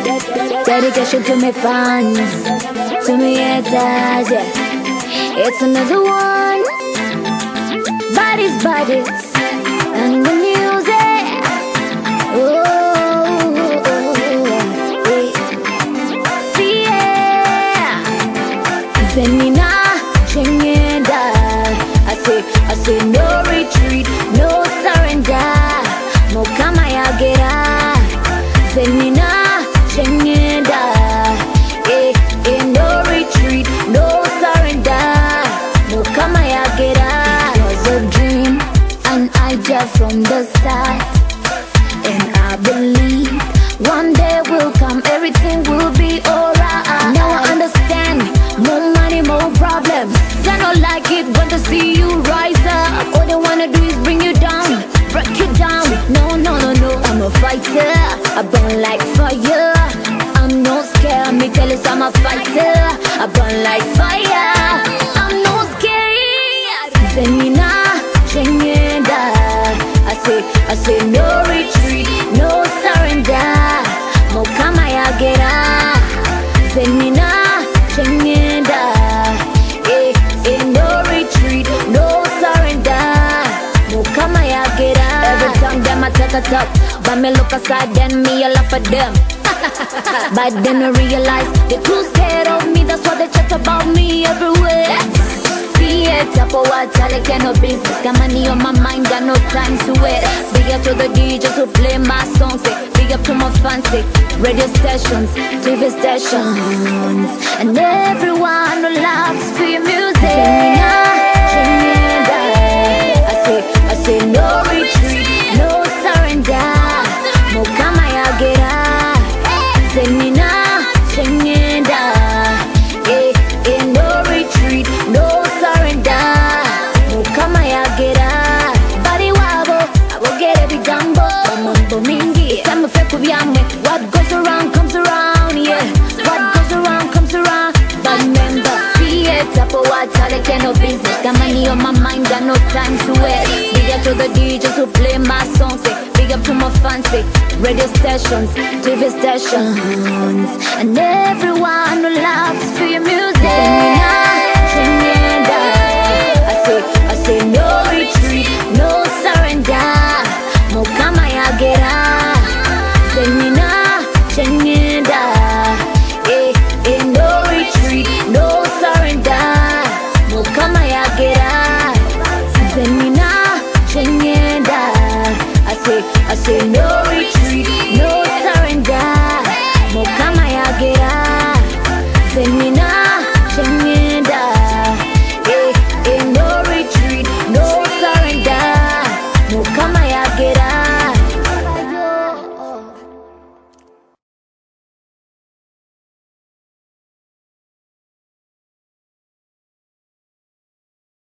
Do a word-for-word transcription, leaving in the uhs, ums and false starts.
Dedication to my fans, to my haters, yeah. It's another one. Bodies, bodies, and the music. Oh, yeah. Zenina, Chengenda. I say, I say no retreat, no surrender. No kama ya gera. Zenina, Chengenda. Eh, eh, no retreat, no surrender. No kama ya gera. It was a dream, an idea from the start. And I believe one day will come, everything will be alright. Now I understand, more money, more problems. I don't like it when they see you rise up. All they wanna do is bring you down, break you down. No, no, no, no, I'm a fighter. I burn like fire. I'm not scared, me tell us I'm a fighter. I burn like fire. I'm not scared. Zenina, Chengenda. I say, I say no retreat, no surrender. Mo kama ya gera. Zenina, Chengenda. Eh, eh, no retreat, no surrender. Mo kama ya gera. Every time them I take a top, but me look aside then me a laugh at them. But then I realize they're too scared of me. That's why they chat about me everywhere. Up for what I can no business. Got money on my mind, got no time to wait. Big up to the D Js who play my songs. Big up to my fans, radio stations, T V stations, and everyone who loves for your music. I say, I say no retreat, no surrender. Mo kama ya gera. Zenina, Chengenda. Eh, eh, no retreat, no surrender. No kama ya gera. Body wabo, I will get every gumbo. Mambo mingi, time of kubyamwe. What goes around comes around, yeah. What goes around comes around. But remember, create up for what I can no business. Got money on my mind, got no time to wait. Big up to the D Js who play my songs. Big up to my fans, radio stations, T V stations, and everyone who loves for your music.